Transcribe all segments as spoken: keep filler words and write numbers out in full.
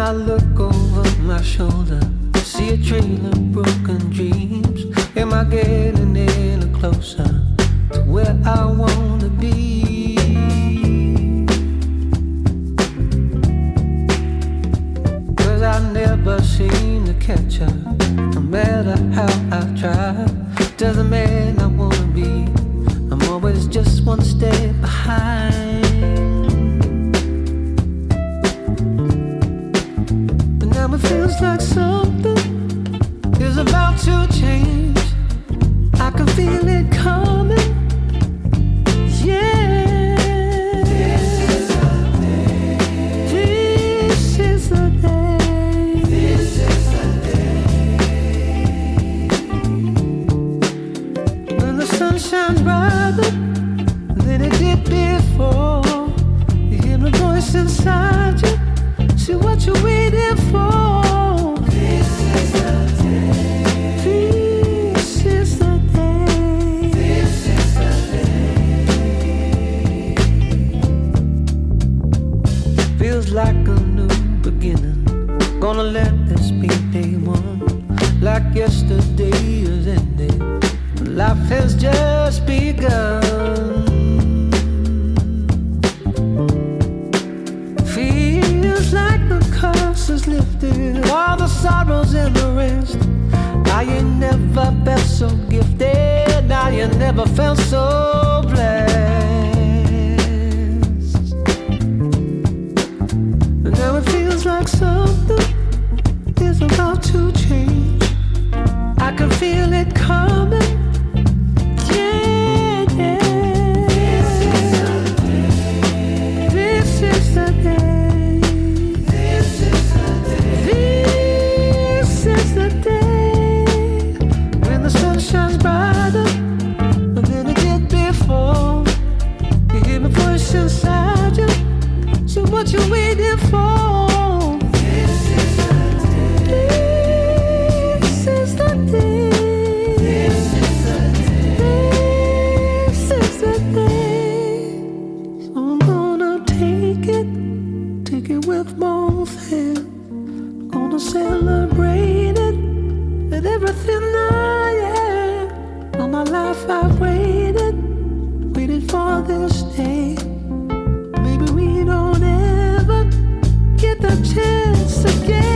I look over my shoulder, see a trail of broken dreams. Am I getting any closer to where I wanna be? Cause I never seem to catch up, no matter how I try. Doesn't mean I wanna be, I'm always just one step behind. But now it feels like something is about to change. I can feel it coming, yeah. This is the day. This is the day. This is the day. When the sun shines brighter than it did before, you hear my voice inside you. See what you're waiting for. This is the day. This is the day. This is the day. Feels like a new beginning. Gonna let this be day one. Like yesterday is ending. Life has just begun. Like the curse is lifted, all the sorrows and the rest. Now you never felt so gifted, now you never felt so blessed. And now it feels like something is about to change. I can feel it coming, yeah, yeah. This is the day. Shines brighter than it did before. You hear my voice inside you. So what you waiting for? This is the day. This is the day. This is the day. This is the day. So I'm gonna take it, take it with both hands. Gonna celebrate it with everything I am. All my life I've waited, waited for this day. Maybe we don't ever get the chance again.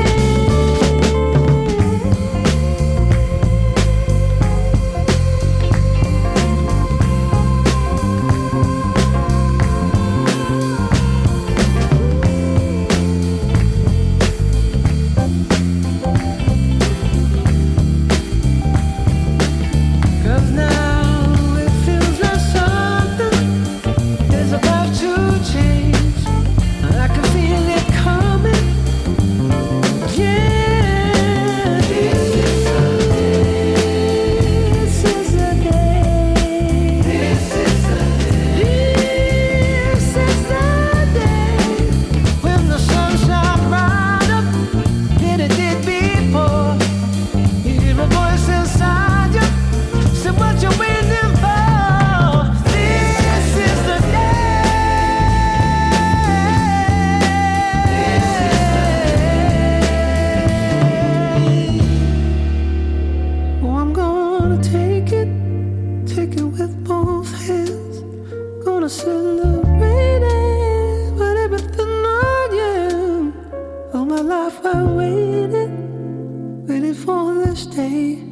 Celebrate it with everything I am. All my life I waited, waited for this day.